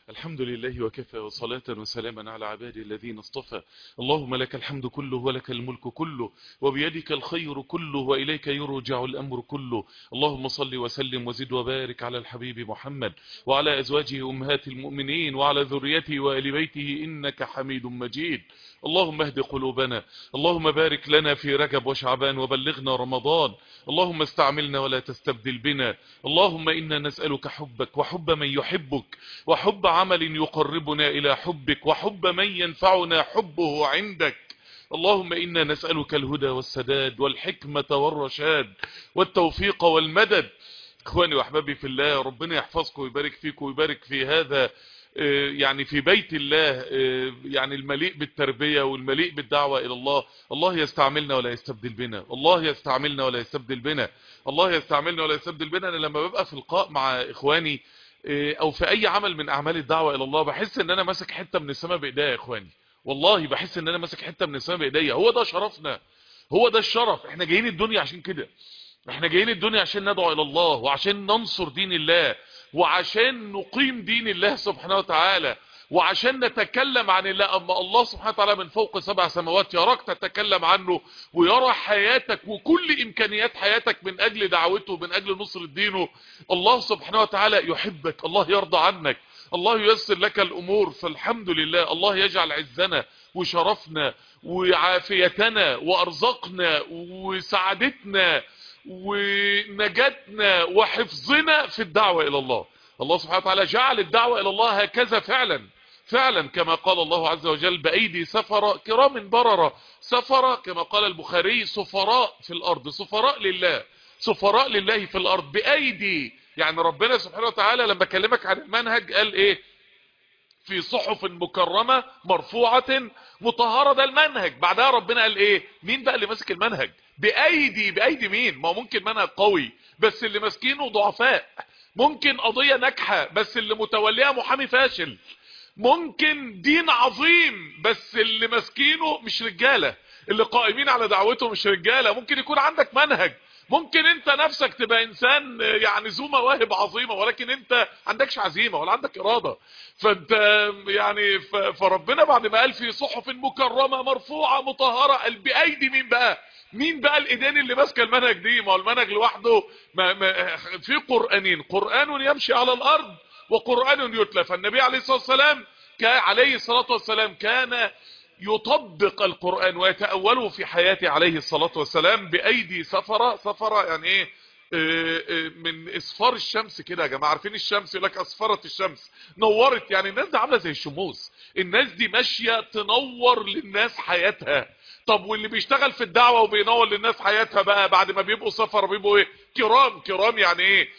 الحمد لله وكفى وصلاة وسلاما على عباده الذين اصطفى. اللهم لك الحمد كله ولك الملك كله وبيدك الخير كله وإليك يرجع الأمر كله. اللهم صل وسلم وزد وبارك على الحبيب محمد وعلى أزواجه أمهات المؤمنين وعلى ذريته وآل بيته إنك حميد مجيد. اللهم اهد قلوبنا، اللهم بارك لنا في رجب وشعبان وبلغنا رمضان. اللهم استعملنا ولا تستبدل بنا. اللهم إنا نسألك حبك وحب من يحبك وحب عمل يقربنا إلى حبك وحب من ينفعنا حبه عندك. اللهم إنا نسألك الهدى والسداد والحكمة والرشاد والتوفيق والمدد. اخواني واحبابي في الله، ربنا يحفظكم ويبارك فيكم ويبارك في هذا يعني في بيت الله، يعني المليء بالتربية والمليء بالدعوة إلى الله. الله يستعملنا ولا يستبدل بنا، الله يستعملنا ولا يستبدل بنا، الله يستعملنا ولا يستبدل بنا. أنا لما ببقى في لقاء مع إخواني او في اي عمل من اعمال الدعوة الى الله بحس ان انا ماسك حتة من السماء بايديا يا اخواني، والله بحس ان انا ماسك حتة من السماء بايديا. هو ده شرفنا، هو ده الشرف. احنا جايين الدنيا عشان كده، احنا جايين الدنيا عشان ندعو الى الله وعشان ننصر دين الله وعشان نقيم دين الله سبحانه وتعالى وعشان نتكلم عن الله. اما الله سبحانه وتعالى من فوق 7 سماوات يراك تتكلم عنه ويرى حياتك وكل امكانيات حياتك من اجل دعوته من اجل نصر دينه. الله سبحانه وتعالى يحبك، الله يرضى عنك، الله ييسر لك الامور. فالحمد لله، الله يجعل عزنا وشرفنا وعافيتنا وارزقنا وسعادتنا ونجاتنا وحفظنا في الدعوة الى الله. الله سبحانه وتعالى جعل الدعوة الى الله هكذا فعلا كما قال الله عز وجل: بأيدي سفرة كرام بررة. سفرة كما قال البخاري سفراء في الارض، سفراء لله، سفراء لله في الارض بأيدي. يعني ربنا سبحانه وتعالى لما كلمك عن المنهج قال ايه؟ في صحف مكرمة مرفوعة مطهرة. ده المنهج. بعدها ربنا قال ايه؟ مين بقى اللي ماسك المنهج؟ بأيدي مين؟ ما ممكن منهج قوي بس اللي ماسكينه ضعفاء، ممكن قضية ناجحة بس اللي متوليها محامي فاشل، ممكن دين عظيم بس اللي ماسكينه مش رجالة، اللي قائمين على دعوته مش رجالة. ممكن يكون عندك منهج، ممكن انت نفسك تبقى انسان يعني ذو مواهب عظيمة ولكن انت عندكش عزيمة ولا عندك ارادة. فانت يعني فربنا بعد ما قال في صحف مكرمة مرفوعة مطهرة قال بايدي مين بقى؟ مين بقى الايدين اللي ماسكه المنهج دي؟ ما هو المنهج لوحده في قرآنين، قرآن يمشي على الارض وقرآن يتلى. فالنبي عليه الصلاة والسلام كان يطبق القرآن ويتأوله في حياته عليه الصلاة والسلام بأيدي سفرة. سفرة يعني ايه؟ من اصفار الشمس كده يا جماعة. عارفين الشمس يقول لك اصفرت الشمس، نورت. يعني الناس دي عاملة زي الشموس، الناس دي ماشية تنور للناس حياتها. طب واللي بيشتغل في الدعوة وبينور للناس حياتها بقى بعد ما بيبقوا سفر بيبقوا ايه؟ كرام. يعني ايه؟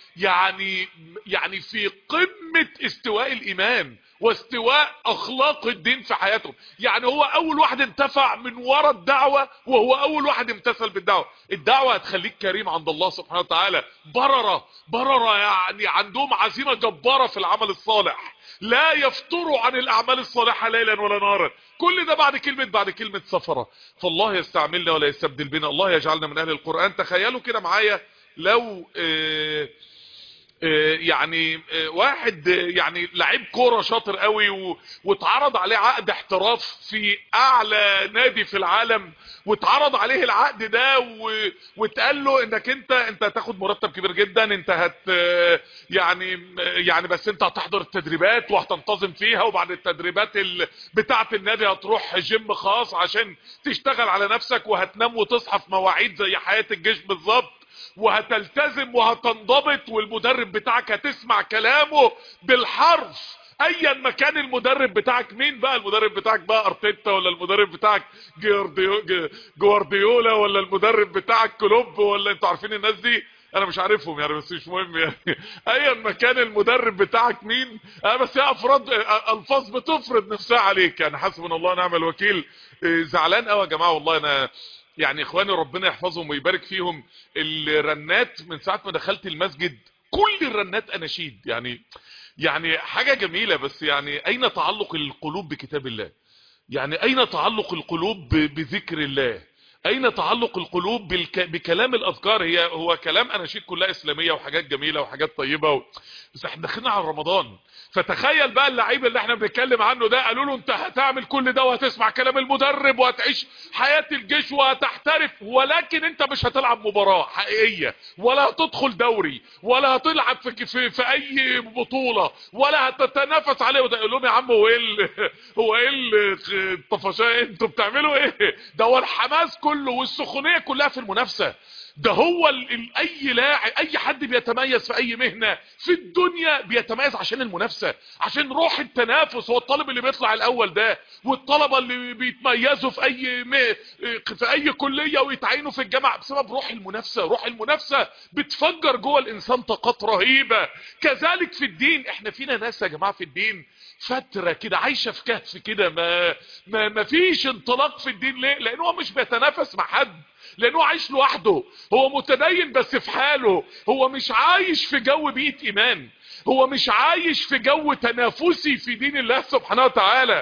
يعني في قمة استواء الايمان واستواء اخلاق الدين في حياتهم. يعني هو اول واحد انتفع من وراء الدعوة وهو اول واحد امتثل بالدعوة. الدعوة هتخليك كريم عند الله سبحانه وتعالى. بررة يعني عندهم عزيمة جبارة في العمل الصالح، لا يفتروا عن الاعمال الصالحة ليلا ولا نهارا. كل ده بعد كلمة سفرة. فالله يستعملنا ولا يستبدل بنا، الله يجعلنا من اهل القرآن. تخيلوا كده معايا لو يعني واحد يعني لعيب كوره شاطر قوي واتعرض عليه عقد احتراف في اعلى نادي في العالم، واتعرض عليه العقد ده واتقال له انك انت هتاخد مرتب كبير جدا، انت يعني بس انت هتحضر التدريبات وهتنتظم فيها، وبعد التدريبات بتاعه النادي هتروح جيم خاص عشان تشتغل على نفسك، وهتنام وتصحى في مواعيد زي حياة الجيش بالظبط، وهتلتزم وهتنضبط، والمدرب بتاعك هتسمع كلامه بالحرف ايا ما كان المدرب بتاعك. مين بقى المدرب بتاعك بقى؟ ارتيتا ولا المدرب بتاعك جوارديولا ولا المدرب بتاعك كلوب ولا انتوا عارفين الناس دي؟ انا مش عارفهم يعني بس مش مهم يعني. ايا ما كان المدرب بتاعك مين، بس هي الفاظ بتفرض نفسها عليك. يعني حسبنا الله ونعم الوكيل. زعلان قوي يا جماعه والله. انا يعني اخواني ربنا يحفظهم ويبارك فيهم، الرنات من ساعة ما دخلت المسجد كل الرنات اناشيد. يعني حاجة جميلة. بس يعني اين تعلق القلوب بكتاب الله؟ يعني اين تعلق القلوب بذكر الله؟ اين تعلق القلوب بكلام الاذكار؟ هو كلام اناشيد كلها اسلاميه وحاجات جميله وحاجات طيبه بس احنا داخلين على رمضان. فتخيل بقى اللعيب اللي احنا بنتكلم عنه ده قالوا له انت هتعمل كل ده وهتسمع كلام المدرب وهتعيش حياه الجيش وهتحترف، ولكن انت مش هتلعب مباراه حقيقيه ولا هتدخل دوري ولا هتلعب في اي بطوله ولا هتتنافس عليه. وده يقول لهم يا عم هو ايه الطفشان انتوا بتعملوا ايه؟ ده هو الحماس كله والسخونيه كلها في المنافسه. ده هو اي لاعب، اي حد بيتميز في اي مهنه في الدنيا بيتميز عشان المنافسه، عشان روح التنافس. هو الطالب اللي بيطلع الاول ده والطلبه اللي بيتميزوا في اي كليه ويتعينوا في الجامعه بسبب روح المنافسه. روح المنافسه بتفجر جوه الانسان طاقات رهيبه. كذلك في الدين، احنا فينا ناس يا جماعه في الدين فتره كده عايشه في كهف كده، ما فيش انطلاق في الدين. ليه؟ لانه هو مش بيتنافس مع حد، لانه عايش لوحده. هو متدين بس في حاله، هو مش عايش في جو بيئة ايمان، هو مش عايش في جو تنافسي في دين الله سبحانه وتعالى.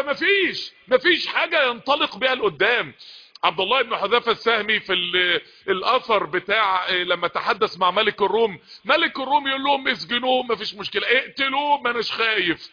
مفيش حاجة ينطلق بها لقدام. عبد الله بن حذافة السهمي في الاثر بتاع لما تحدث مع ملك الروم، ملك الروم يقول لهم اسجنوه مفيش مشكلة، اقتلوه ما اناش خايف،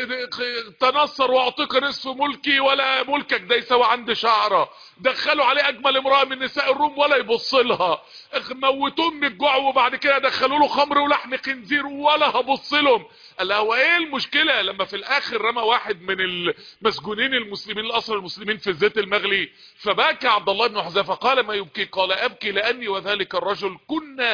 تنصر واعطيك نصف ملكي ولا ملكك ده يساوي عند شعره، دخلوا عليه اجمل امرأة من نساء الروم ولا يبص لها، موتوه من الجوع وبعد كده دخلوا له خمر ولحم خنزير ولا هبص لهم. قال هو ايه المشكلة؟ لما في الاخر رمى واحد من المسجونين المسلمين الاسرى المسلمين في الزيت المغلي، فبكى عبد الله بن حذافة. قال ما يبكي؟ قال ابكي لاني وذلك الرجل كنا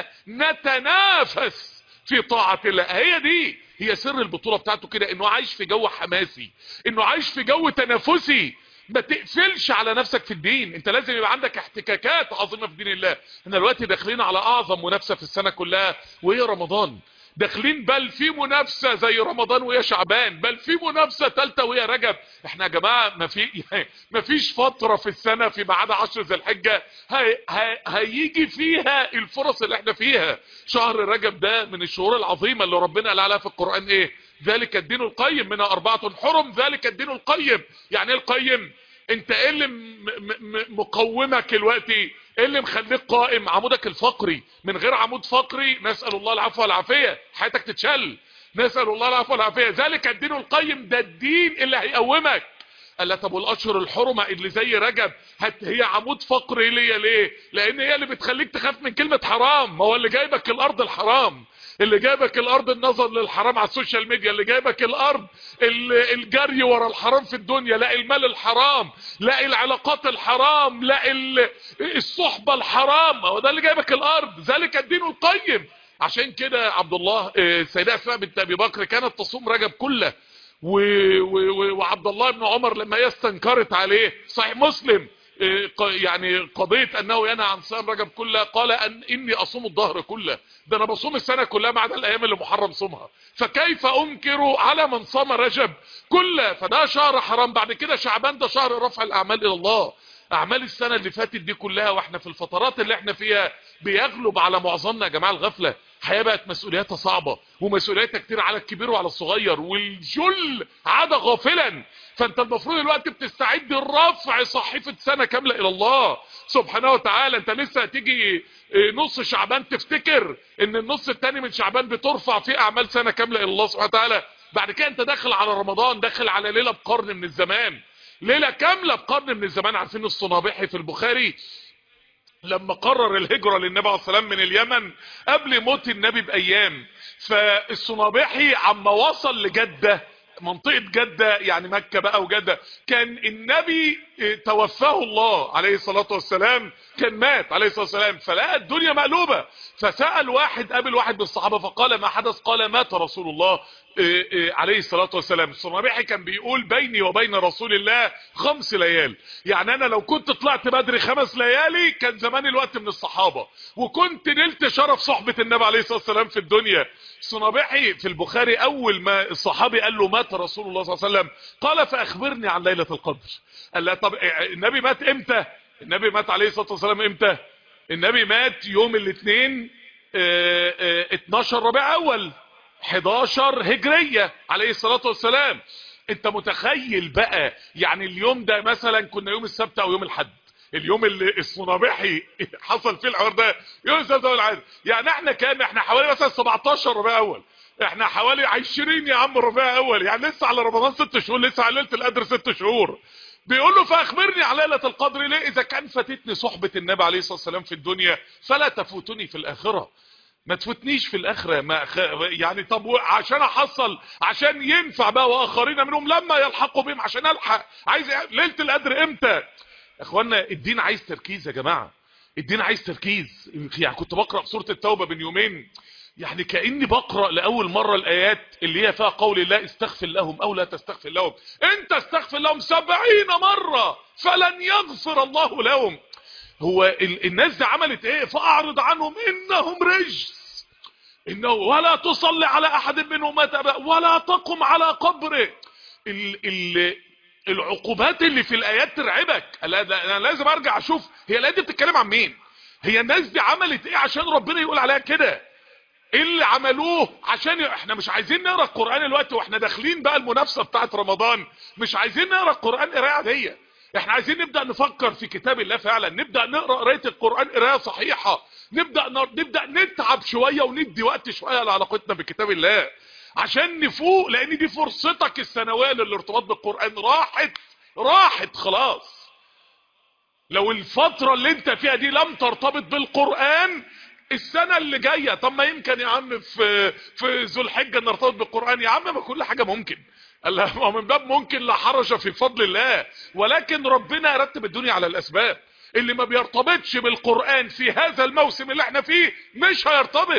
نتنافس في طاعة الله. هي سر البطولة بتاعته كده، انه عايش في جو حماسي، انه عايش في جو تنافسي. ما تقفلش على نفسك في الدين، انت لازم يبقى عندك احتكاكات عظيمة في دين الله. احنا دلوقتي داخلين على اعظم منافسة في السنة كلها وهي رمضان. داخلين بل في منافسة زي رمضان وهي شعبان، بل في منافسة ثالثه وهي رجب. احنا يا جماعة ما فيش فترة في السنة فيما عدا 10 ذي الحجة هيجي فيها الفرص اللي احنا فيها. شهر رجب ده من الشهور العظيمة اللي ربنا قال عليها في القرآن ايه؟ ذلك الدين القيم، منها 4 حرم. ذلك الدين القيم، يعني ايه القيم؟ انت ايه اللي مقومك دلوقتي؟ ايه اللي مخليك قائم؟ عمودك الفقري. من غير عمود فقري نسأل الله العفو والعافية حياتك تتشل، نسأل الله العفو والعافية. ذلك الدين القيم، ده الدين اللي هيقومك. قال لا طب والاشهر الحرمة اللي زي رجب هي عمود فقري ليه؟ لان هي اللي بتخليك تخاف من كلمة حرام. ما هو اللي جايبك الارض الحرام، اللي جايبك الارض النظر للحرام على السوشيال ميديا، اللي جايبك الارض الجري ورا الحرام في الدنيا، لا المال الحرام، لا العلاقات الحرام، لا الصحبة الحرام. هو ده اللي جايبك الارض. ذلك الدين القيم. عشان كده عبد الله السيدة اسماء بنت ابي بكر كانت تصوم رجب كله، وعبد الله بن عمر لما هي استنكرت عليه، صحيح مسلم، يعني قضية انه ينهى عن صيام رجب كله، قال اني اصوم الظهر كله، ده انا بصوم السنة كلها ما عدا الايام اللي محرم صومها، فكيف انكر على من صام رجب كله؟ فده شهر حرام. بعد كده شعبان ده شهر رفع الاعمال الى الله. اعمال السنة اللي فاتت دي كلها واحنا في الفترات اللي احنا فيها بيغلب على معظمنا يا جماعة الغفلة. الحياة بقت مسؤولياتها صعبة ومسؤولياتها كتير على الكبير وعلى الصغير، والجل عاد غافلا. فانت المفروض الوقت بتستعد لرفع صحيفة سنة كاملة الى الله سبحانه وتعالى. انت لسه هتيجي نص شعبان تفتكر ان النص التاني من شعبان بترفع فيه اعمال سنة كاملة الى الله سبحانه وتعالى. بعد كده انت داخل على رمضان، داخل على ليلة بقرن من الزمان، ليلة كاملة بقرن من الزمان. عارفين الصنابحي في البخاري لما قرر الهجرة للنبي عليه الصلاة والسلام من اليمن قبل موت النبي بأيام، فالصنابحي عما وصل لجدة، منطقة جدة يعني مكة بقى وجدة، كان النبي توفاه الله عليه الصلاة والسلام، كان مات عليه الصلاة والسلام، فلقى الدنيا مقلوبة. فسأل واحد، قابل واحد من الصحابة فقال ما حدث؟ قال مات رسول الله عليه الصلاة والسلام. الصنابحي كان بيقول بيني وبين رسول الله 5 ليال، يعني انا لو كنت طلعت بدري 5 ليالي كان زمان الوقت من الصحابة وكنت نلت شرف صحبة النبي عليه الصلاة والسلام في الدنيا. الصنابحي في البخاري اول ما الصحابي قال له مات رسول الله صلى الله عليه وسلم قال فاخبرني عن ليلة القدر. قال له طب النبي مات امتى؟ النبي مات عليه الصلاة والسلام امتى؟ النبي مات يوم الاثنين 12 ربيع اول 11 هجرية عليه الصلاة والسلام. انت متخيل بقى يعني اليوم ده مثلا كنا يوم السبت او يوم الحد، اليوم اللي الصنابحي حصل فيه الحوار ده يوم السبت والعادي. يعني احنا حوالي مثلا 17 ربيع اول، احنا حوالي 20 يا عم ربيع اول، يعني لسه على رمضان 6 شهور، لسه على ليله القدر 6 شهور. بيقول له فاخبرني عن ليله القدر ليه؟ اذا كان فاتتني صحبه النبي عليه الصلاه والسلام في الدنيا فلا تفوتني في الاخره. ما تفوتنيش في الاخره. يعني طب عشان احصل، عشان ينفع بقى واخرين منهم لما يلحقوا بهم، عشان الحق عايز ليله القدر امتى؟ يا اخوانا الدين عايز تركيز يا جماعه، الدين عايز تركيز. يعني كنت بقرا سوره التوبه من يومين، يعني كاني بقرا لاول مره الايات اللي هي فيها قول الله استغفر لهم او لا تستغفر لهم. انت استغفر لهم 70 مره فلن يغفر الله لهم. هو الناس دي عملت ايه؟ فاعرض عنهم انهم رجس، انه ولا تصلي على احد منهم مات ابدا ولا تقم على قبره. ال ال العقوبات اللي في الايات ترعبك. انا لازم ارجع اشوف هي الايات دي بتتكلم عن مين، هي الناس دي عملت ايه عشان ربنا يقول عليها كده؟ ايه اللي عملوه؟ عشان احنا مش عايزين نقرا القران الوقت واحنا داخلين بقى المنافسه بتاعت رمضان، مش عايزين نقرا القران قرايه عاديه، احنا عايزين نبدا نفكر في كتاب الله فعلا، نبدا نقرا قرايه القران قرايه صحيحه، نبدا نتعب شويه وندي وقت شويه لعلاقتنا بكتاب الله عشان نفوق، لان دي فرصتك السنويه للارتباط بالقران راحت خلاص. لو الفترة اللي انت فيها دي لم ترتبط بالقرآن السنة اللي جاية، طب ما يمكن يا عم في ذو الحجة نرتبط بالقرآن يا عم، ما كل حاجة ممكن. الله من باب ممكن لا حرج في فضل الله، ولكن ربنا يرتب الدنيا على الأسباب. اللي ما بيرتبطش بالقرآن في هذا الموسم اللي احنا فيه مش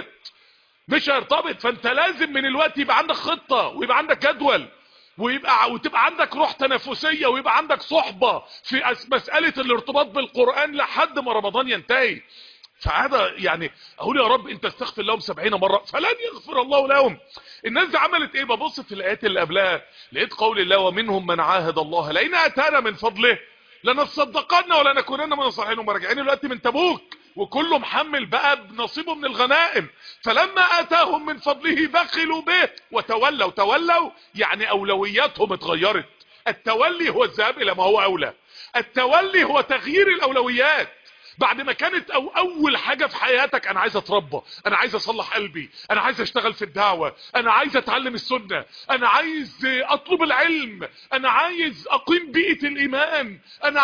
هيرتبط. فانت لازم من الوقت يبقى عندك خطة ويبقى عندك جدول وتبقى عندك روح تنافسية ويبقى عندك صحبة في مسألة الارتباط بالقرآن لحد ما رمضان ينتهي. فهذا يعني اقول يا رب انت استغفر لهم 70 مرة فلن يغفر الله لهم. الناس دي عملت ايه؟ ببص في الايات اللي قبلها لقيت قول الله ومنهم من عاهد الله لئن اتانا من فضله لنصدقن ولنكونن من الصالحين. هم راجعين دلوقتي من تبوك وكله محمل بقى بنصيبه من الغنائم، فلما اتاهم من فضله بخلوا به وتولوا يعني اولوياتهم اتغيرت. التولي هو الذهاب الى ما هو اولى، التولي هو تغيير الاولويات. بعد ما كانت اول حاجة في حياتك انا عايز اتربى، انا عايز اصلح قلبي، انا عايز اشتغل في الدعوة، انا عايز اتعلم السنة، انا عايز اطلب العلم، انا عايز اقيم بيئة الايمان، انا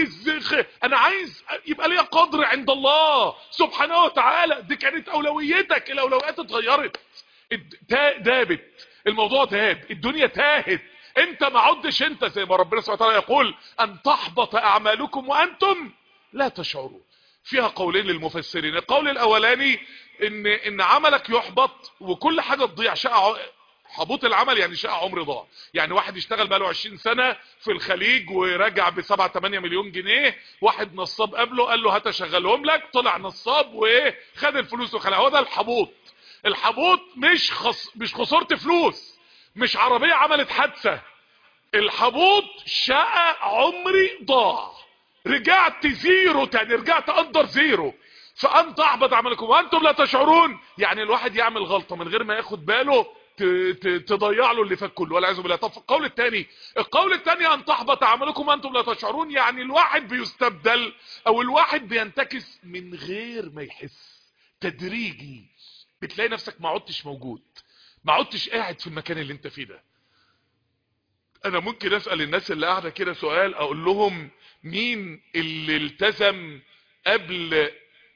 عايز يبقى لي قدر عند الله سبحانه وتعالى. دي كانت اولويتك، الاولويات اتغيرت، دابت الموضوع، داب الدنيا، تاهت. انت ما عدش انت زي ما ربنا سبحانه وتعالى يقول ان تحبط اعمالكم وانتم لا تشعرون. فيها قولين للمفسرين، القول الاولاني ان عملك يحبط وكل حاجة تضيع. حبوط العمل يعني شقى عمر ضاع. يعني واحد يشتغل بقاله 20 سنة في الخليج ورجع ب7-8 مليون جنيه، واحد نصاب قبله قال له هتشغلهم لك، طلع نصاب وايه خد الفلوس وخلع. هو ده الحبوط. الحبوط مش خسرت فلوس، مش عربية عملت حادثة. الحبوط شقى عمري ضاع، رجعت زيرو تاني، رجعت اندر زيرو. فانت احبط عملكم وانتم لا تشعرون. يعني الواحد يعمل غلطة من غير ما ياخد باله تضيع له اللي فات كله والعياذ بالله. طب القول الثاني ان تحبط عملكم وانتم لا تشعرون، يعني الواحد بيستبدل او الواحد بينتكس من غير ما يحس، تدريجي بتلاقي نفسك ما عدتش موجود، ما عدتش قاعد في المكان اللي انت فيه ده. انا ممكن اسأل الناس اللي قاعدة كده سؤال، اقول لهم مين اللي التزم قبل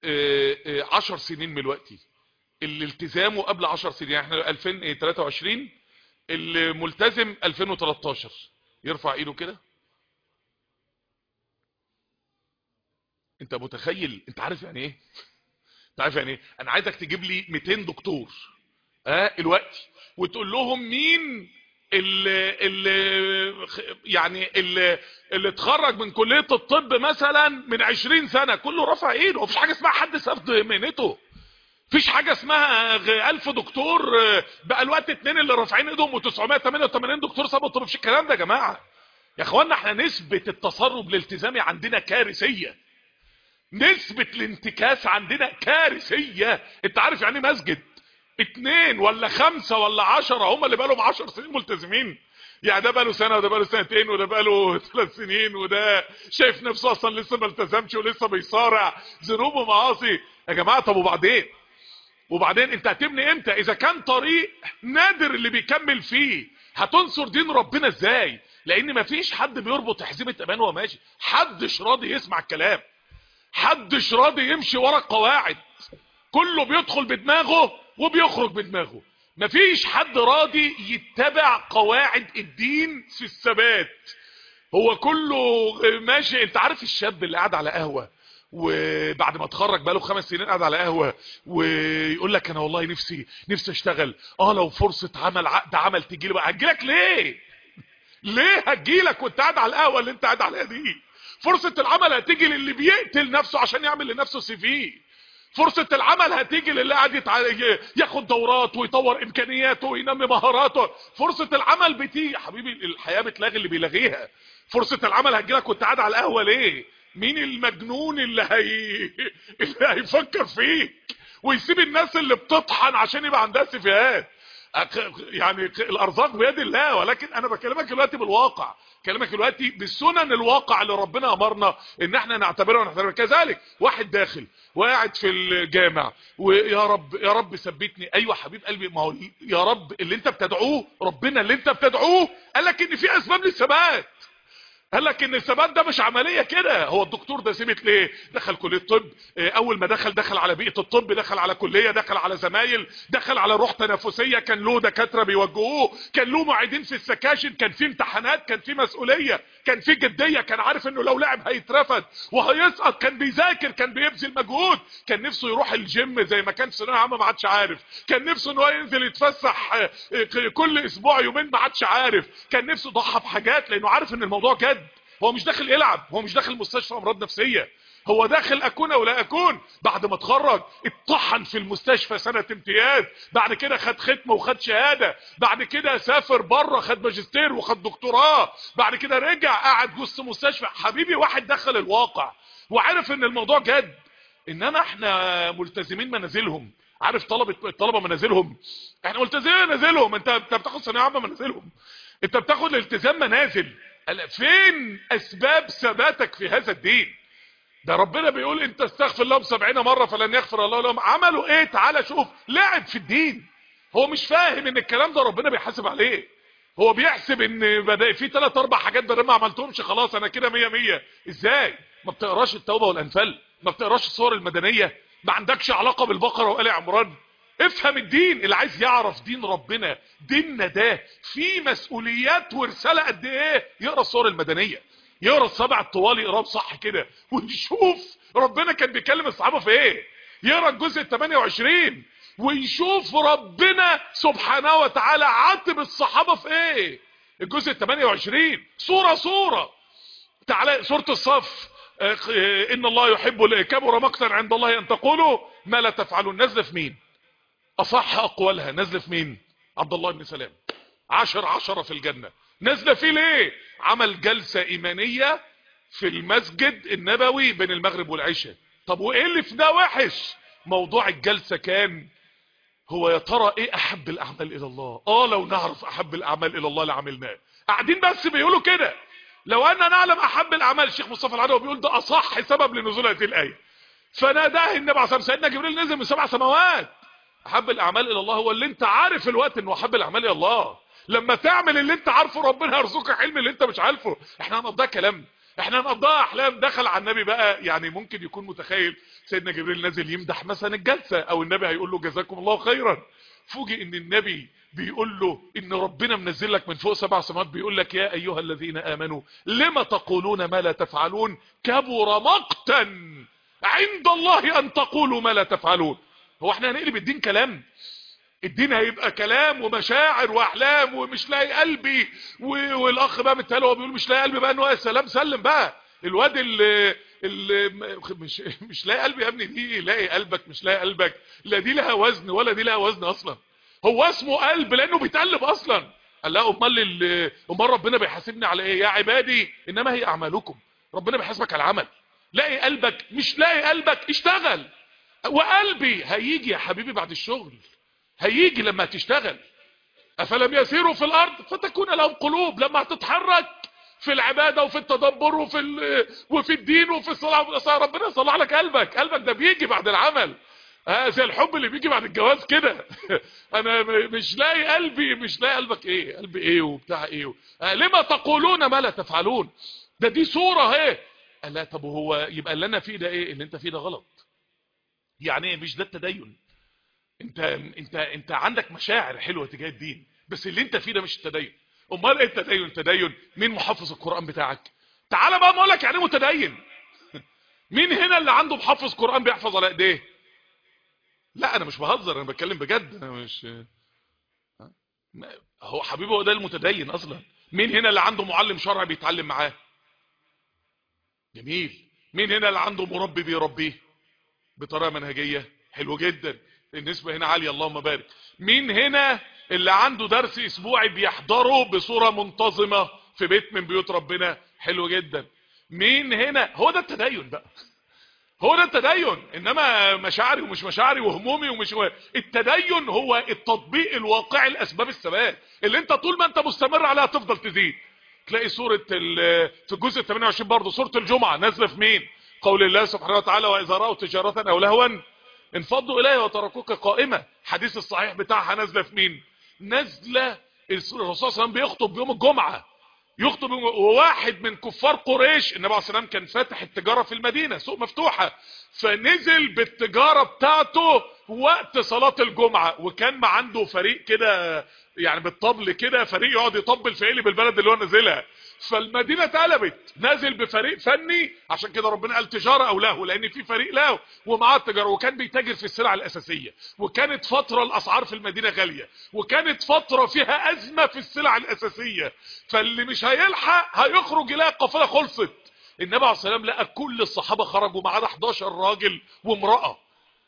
10 سنين من الوقت؟ اللي التزامه قبل 10 سنين، يعني احنا 2023، اللي ملتزم 2013 يرفع ايده كده. انت متخيل؟ انت عارف يعني ايه؟ انت عارف يعني ايه؟ انا عايزك تجيب لي 200 دكتور الوقت وتقول لهم مين اللي اتخرج من كلية الطب مثلا من 20 سنة، كله رفع ايده. مفيش حاجة اسمها حد ساب مهنته، مفيش حاجة اسمها 1000 دكتور بقى الوقت 2 اللي رافعين ايدهم و988 دكتور سابوا الطب. مفيش الكلام ده يا جماعة. يا اخوانا احنا نسبة التسرب الالتزامي عندنا كارثية، نسبة الانتكاس عندنا كارثية. انت عارف يعني مسجد 2 ولا 5 ولا 10 هم اللي بقالهم 10 سنين ملتزمين؟ يعني ده بقاله سنه وده بقاله سنتين وده بقاله 3 سنين وده شايف نفسه اصلا لسه ما التزمش ولسه بيصارع ذنوب ومعاصي. يا جماعه طب وبعدين انت هتبني امتى؟ اذا كان طريق نادر اللي بيكمل فيه، هتنصر دين ربنا ازاي؟ لان مفيش حد بيربط حزمه امان وهو ماشي، حدش راضي يسمع الكلام، حدش راضي يمشي ورا القواعد، كله بيدخل بدماغه وبيخرج بدماغه، مفيش حد راضي يتبع قواعد الدين في الثبات، هو كله ماشي. انت عارف الشاب اللي قاعد على قهوة وبعد ما اتخرج بقاله 5 سنين قاعد على قهوة ويقول لك انا والله نفسي اشتغل، لو فرصة عمل عقد عمل تجي لي بقى، هتجيلك ليه هتجيلك وانت قاعد على القهوة اللي انت قاعد عليها دي؟ فرصة العمل هتيجي للي بيقتل نفسه عشان يعمل لنفسه سي في، فرصة العمل هتيجي للي قاعد ياخد دورات ويطور امكانياته وينمي مهاراته، فرصة العمل بتيجي يا حبيبي، الحياة بتلاغي اللي بيلاغيها. فرصة العمل هتجيلك وانت قاعد على القهوة ليه؟ مين المجنون اللي هيفكر فيك ويسيب الناس اللي بتطحن عشان يبقى عندها سيفيهات؟ يعني الارزاق بيد الله، ولكن انا بكلمك دلوقتي بالواقع، بكلمك دلوقتي بالسنن الواقع اللي ربنا امرنا ان احنا نعتبرها ونحترمها. كذلك واحد داخل وقاعد في الجامع ويا رب يا رب ثبتني، ايوه حبيب قلبي، ما هو يا رب اللي انت بتدعوه، ربنا اللي انت بتدعوه قال لك ان في اسباب للثبات، قال لك ان الثبات ده مش عمليه كده. هو الدكتور ده ثبت ليه؟ دخل كليه طب، اول ما دخل على بيئه الطب، دخل على كليه، دخل على زمايل، دخل على روح تنافسيه، كان له دكاتره بيوجهوه، كان له معيدين في السكاشن، كان في امتحانات، كان في مسؤوليه، كان في جديه، كان عارف انه لو لعب هيترفد وهيسقط، كان بيذاكر، كان بيبذل مجهود، كان نفسه يروح الجيم زي ما كان في ثانويه عامه ما عادش عارف، كان نفسه ان هو ينزل يتفسح كل اسبوع يومين ما عادش عارف، كان نفسه ضحى بحاجات لانه عارف ان الموضوع جد. هو مش داخل يلعب، هو مش داخل مستشفى امراض نفسيه، هو داخل اكون او لا اكون. بعد ما اتخرج اتطحن في المستشفى سنه امتياز، بعد كده خد ختمه وخد شهاده، بعد كده سافر بره خد ماجستير وخد دكتوراه، بعد كده رجع قعد جوه مستشفى. حبيبي واحد دخل الواقع وعرف ان الموضوع جد. انما احنا ملتزمين منازلهم، عارف الطلبه منازلهم، احنا ملتزمين منازلهم، انت بتاخد ثانويه عامه منازلهم، انت بتاخد الالتزام منازل. فين اسباب ثباتك في هذا الدين؟ ده ربنا بيقول انت استغفر لهم 70 مرة فلن يغفر الله لهم. عملوا ايه؟ تعالى شوف. لعب في الدين، هو مش فاهم ان الكلام ده ربنا بيحاسب عليه، هو بيحسب ان بدأ في 3 4 حاجات بدل ما عملتهمش خلاص انا كده 100. ازاي؟ ما بتقراش التوبة والانفال؟ ما بتقراش الصور المدنية؟ ما عندكش علاقة بالبقرة وآل عمران؟ افهم الدين. اللي عايز يعرف دين ربنا، ديننا ده فيه مسؤوليات ورسالة قد ايه، يقرا الصور المدنية، يقرا السبع الطوال، يقراه صح كده ويشوف ربنا كان بيكلم الصحابة في ايه، يقرا الجزء 28 ويشوف ربنا سبحانه وتعالى عاتب الصحابة في ايه. الجزء 28 صورة تعالى سورة الصف، ان الله يحب كبر مقتا عند الله ان تقولوا ما لا تفعلون، نزل في مين؟ اصح اقوالها نزل في مين؟ عبد الله بن سلام، 10 في الجنة. نزل فيه ليه؟ عمل جلسة ايمانية في المسجد النبوي بين المغرب والعشاء. طب وايه اللي في ده وحش؟ موضوع الجلسة كان هو يا ترى ايه احب الاعمال الى الله؟ لو نعرف احب الاعمال الى الله لعملناه. قاعدين بس بيقولوا كده، لو اننا نعلم احب الاعمال. الشيخ مصطفى العدوي بيقول ده اصح سبب لنزول هذه الايه. فناداه النبي عليه الصلاه والسلام، سيدنا جبريل نزل من 7 سماوات. احب الاعمال الى الله هو اللي انت عارف الوقت انه احب الاعمال الى الله. لما تعمل اللي انت عارفه ربنا يرزقك حلم اللي انت مش عارفه. احنا هنقضيها كلام، احنا هنقضيها احلام. دخل على النبي بقى، يعني ممكن يكون متخيل سيدنا جبريل نازل يمدح مثلا الجلسه، او النبي هيقول له جزاكم الله خيرا. فوجئ ان النبي بيقول له ان ربنا منزل لك من فوق 7 سماوات، بيقول لك يا ايها الذين امنوا لما تقولون ما لا تفعلون كبر مقتا عند الله ان تقولوا ما لا تفعلون. هو احنا هنقلب الدين كلام؟ الدين هيبقى كلام ومشاعر واحلام ومش لاقي قلبي والاخ بقى متهيأله هو بيقول مش لاقي قلبي بقى، انه يا سلام سلم بقى الواد اللي مش لاقي قلبي. يا ابني دي لاقي قلبك مش لاقي قلبك، لا دي لها وزن ولا دي لها وزن اصلا. هو اسمه قلب لانه بيتقلب اصلا. قال لا امال ربنا بيحاسبني على ايه؟ يا عبادي انما هي اعمالكم. ربنا بيحاسبك على العمل. لاقي قلبك مش لاقي قلبك اشتغل. وقلبي هيجي يا حبيبي بعد الشغل، هيجي لما تشتغل. افلم يسيروا في الارض فتكون لهم قلوب، لما هتتحرك في العبادة وفي التدبر وفي الدين وفي الصلاة، ربنا يصلح لك قلبك. قلبك ده بيجي بعد العمل، زي الحب اللي بيجي بعد الجواز كده. انا مش لاقي قلبي، مش لاقي قلبك ايه، قلبي ايه وبتاع ايه لما تقولون ما لا تفعلون. دي صورة اهي. قال لا طب هو يبقى اللي انا فيه ده ايه؟ اللي انت فيه ده غلط. يعني ايه مش ده التدين؟ انت عندك مشاعر حلوة تجاه الدين، بس اللي انت فيه ده مش التدين. امال ايه التدين؟ التدين مين محفظ القرآن بتاعك؟ تعال بقى ما اقول لك يعني متدين. مين هنا اللي عنده محفظ قرآن بيحفظ على ايديه؟ لا انا مش بهزر، انا بتكلم بجد. انا مش هو حبيبي هو ده المتدين اصلا. مين هنا اللي عنده معلم شرعي بيتعلم معاه؟ جميل. مين هنا اللي عنده مربي بيربيه بطريقه منهجيه؟ حلو جدا، النسبه هنا عاليه اللهم بارك. مين هنا اللي عنده درس اسبوعي بيحضره بصوره منتظمه في بيت من بيوت ربنا؟ حلو جدا. مين هنا؟ هو ده التدين بقى، هو ده التدين. انما مشاعري ومش مشاعري وهمومي ومش التدين هو التطبيق الواقعي لاسباب الثبات اللي انت طول ما انت مستمر عليها تفضل تزيد. تلاقي سورة في الجزء 28 برضه سورة الجمعة نازله في مين؟ قول الله سبحانه وتعالى واذا رأوا تجارة او لهوا انفضوا اليها وتركوك قائمة. حديث الصحيح بتاعها نازله في مين؟ نازله الرسول صلى الله عليه وسلم بيخطب يوم الجمعة، يخطب وواحد من كفار قريش، النبي عليه الصلاه والسلام كان فاتح التجاره في المدينه، سوق مفتوحه، فنزل بالتجاره بتاعته وقت صلاه الجمعه، وكان ما عنده فريق كده يعني بالطبل كده، فريق يقعد يطبل في قلب البلد اللي هو نازلها. فالمدينه اتقلبت، نازل بفريق فني، عشان كده ربنا قال تجاره او لهو، لان في فريق لهو ومعاه التجاره، وكان بيتاجر في السلع الاساسيه، وكانت فتره الاسعار في المدينه غاليه، وكانت فتره فيها ازمه في السلع الاساسيه، فاللي مش هيلحق هيخرج يلاقي القافله خلصت. النبي عليه الصلاه والسلام لقى كل الصحابه خرجوا ما عدا 11 راجل وامراه.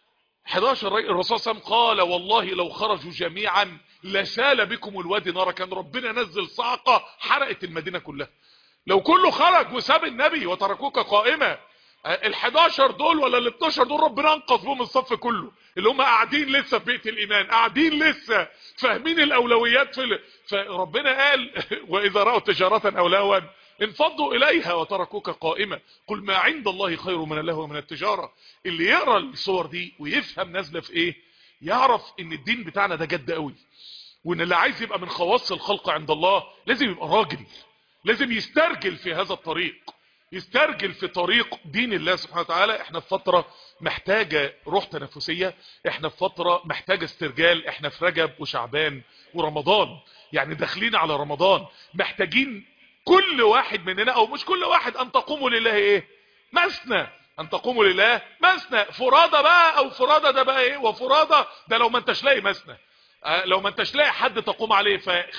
11 راجل. الرسول صلى الله عليه وسلم قال والله لو خرجوا جميعا لسال بكم الوادي نارا، كان ربنا نزل صعقه حرقت المدينه كلها لو كله خرج وساب النبي وتركوك قائمه. ال11 دول ولا ال12 دول ربنا انقذ بهم الصف كله، اللي هم قاعدين لسه في بيت الايمان، قاعدين لسه فاهمين الاولويات فربنا قال واذا راوا تجاره او لهوا انفضوا اليها وتركوك قائمه قل ما عند الله خير من اللهو ومن التجاره. اللي يقرا الصور دي ويفهم نازله في ايه يعرف ان الدين بتاعنا ده جد قوي، وان اللي عايز يبقى من خواص الخلق عند الله لازم يبقى راجل، لازم يسترجل في هذا الطريق، يسترجل في طريق دين الله سبحانه وتعالى. احنا في فترة محتاجة روح تنافسية، احنا في فترة محتاجة استرجال، احنا في رجب وشعبان ورمضان، يعني داخلين على رمضان، محتاجين كل واحد مننا او مش كل واحد ان تقوموا لله ايه مثنى، ان تقوموا لله مثنى فرادى بقى، او فرادى ده بقى ايه، وفرادى ده لو ما انتش لاقي مثنى، لو ما انتش لاقي حد تقوم عليه.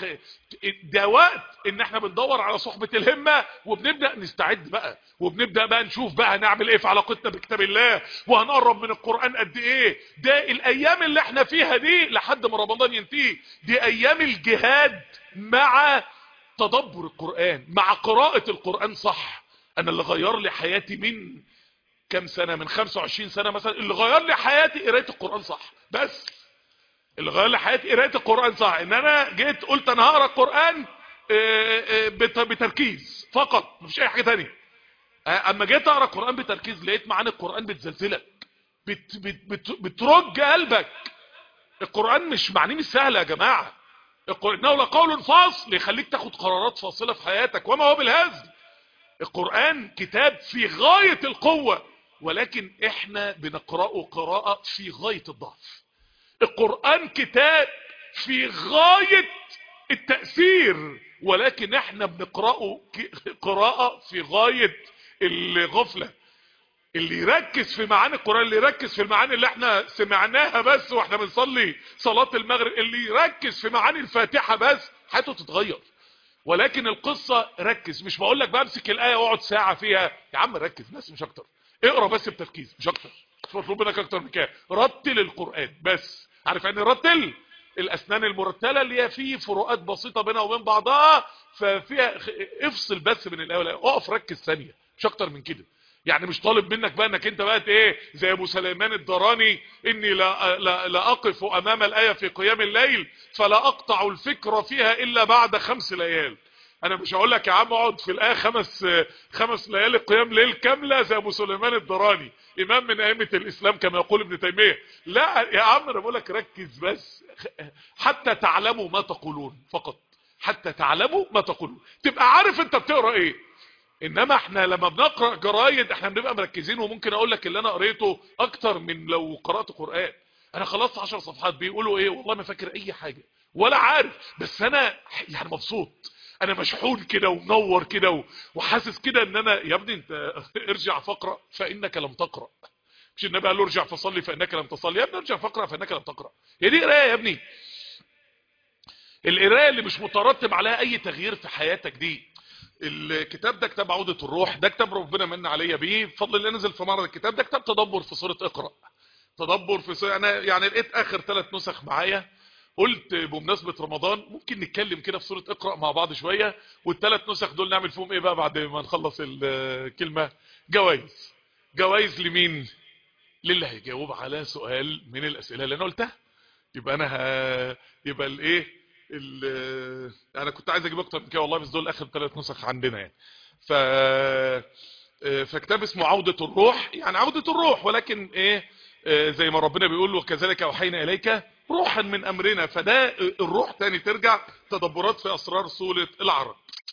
ده وقت ان احنا بندور على صحبة الهمة، وبنبدأ نستعد بقى، وبنبدأ بقى نشوف بقى هنعمل ايه في علاقتنا بكتاب الله، وهنقرب من القرآن قد ايه. ده الايام اللي احنا فيها دي لحد ما رمضان ينتهي دي ايام الجهاد مع تدبر القرآن، مع قراءة القرآن صح. انا اللي غير لي حياتي من كام سنة، من 25 سنة مثلا، اللي غير لي حياتي قراءة القرآن صح، بس اللي غير لي حياتي قراءة القرآن صح. ان انا جيت قلت انا هقرا القرآن بتركيز فقط، مفيش اي حاجة تانية. اما جيت اقرا القرآن بتركيز لقيت معاني القرآن بتزلزلك، بترج قلبك. القرآن مش معنيه مش سهل يا جماعة، انه لقول فاصل يخليك تاخد قرارات فاصلة في حياتك، وما هو بالهزل. القرآن كتاب في غاية القوة، ولكن احنا بنقرأه قراءة في غاية الضعف. القرآن كتاب في غاية التأثير، ولكن احنا بنقرأه قراءة في غاية الغفلة. اللي يركز في معاني القرآن، اللي يركز في المعاني اللي احنا سمعناها بس واحنا بنصلي صلاة المغرب، اللي يركز في معاني الفاتحة بس حياته تتغير. ولكن القصة ركز، مش بقول لك بقى امسك الآية واقعد ساعة فيها، يا عم ركز بس مش اكتر، اقرا بس بتركيز مش اكتر، مش مطلوب منك اكتر من كده، رتل القرآن بس. عارف يعني رتل؟ الاسنان المرتلة اللي هي فيه فروقات بسيطة بينها وبين بعضها، ففيها افصل بس من الآية والآية، اقف ركز ثانية مش اكتر من كده. يعني مش طالب منك بقى انك انت بقى ايه زي ابو سليمان الدراني، اني لا اقف امام الايه في قيام الليل فلا اقطع الفكر فيها الا بعد 5 ليال. انا مش هقول لك يا عم اقعد في الايه 5 ليالي قيام ليل كامله زي ابو سليمان الدراني امام من ائمه الاسلام كما يقول ابن تيميه. لا يا عم، انا بقول لك ركز بس حتى تعلموا ما تقولون، فقط حتى تعلموا ما تقولون، تبقى عارف انت بتقرا ايه. انما احنا لما بنقرا جرايد احنا بنبقى مركزين، وممكن اقول لك اللي انا قريته اكتر من لو قرات قران. انا خلصت 10 صفحات بيقولوا ايه والله ما فاكر اي حاجه ولا عارف، بس انا يعني مبسوط، انا مشحون كده ومنور كده وحاسس كده ان انا يا ابني انت ارجع فاقرا فانك لم تقرا. مش النبي قال له ارجع فصلي فانك لم تصلي؟ يا ابني ارجع فاقرا فانك لم تقرا. هي دي قرايه يا ابني؟ القرايه اللي مش مترتب عليها اي تغيير في حياتك دي. الكتاب ده كتاب عودة الروح، ده كتاب ربنا من عليا بيه بفضل الله، نزل في معرض الكتاب. ده كتاب تدبر في سورة اقرأ، تدبر في سورة. انا يعني لقيت اخر 3 نسخ معايا، قلت بمناسبة رمضان ممكن نتكلم كده في سورة اقرأ مع بعض شوية، والثلاث نسخ دول نعمل فيهم ايه بقى بعد ما نخلص الكلمة؟ جوائز. جوائز لمين؟ للي هيجاوب على سؤال من الاسئلة اللي انا قلتها. يبقى انا يبقى الايه انا كنت عايز اجيب اكتر من كده والله، بس دول اخر 3 نسخ عندنا يعني. ف فكتاب اسمه عودة الروح، يعني عودة الروح، ولكن ايه زي ما ربنا بيقول وكذلك اوحينا اليك روحا من امرنا، فده الروح تاني ترجع تدبرات في اسرار سورة العرب.